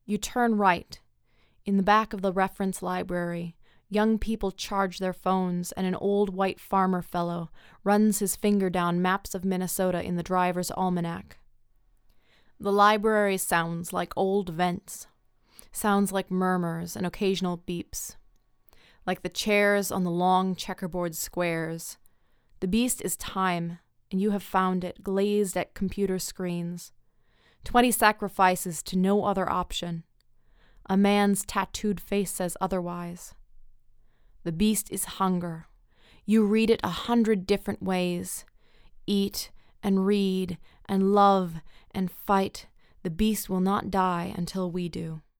You turn right. In the back of the reference library, young people charge their phones, and an old white farmer fellow runs his finger down maps of Minnesota in the driver's almanac. The library sounds like old vents, sounds like murmurs and occasional beeps, like the chairs on the long checkerboard squares. The beast is time, and you have found it glazed at computer screens. 20 sacrifices to no other option. A man's tattooed face says otherwise. The beast is hunger. You read it 100 different ways. Eat and read and love and fight. The beast will not die until we do.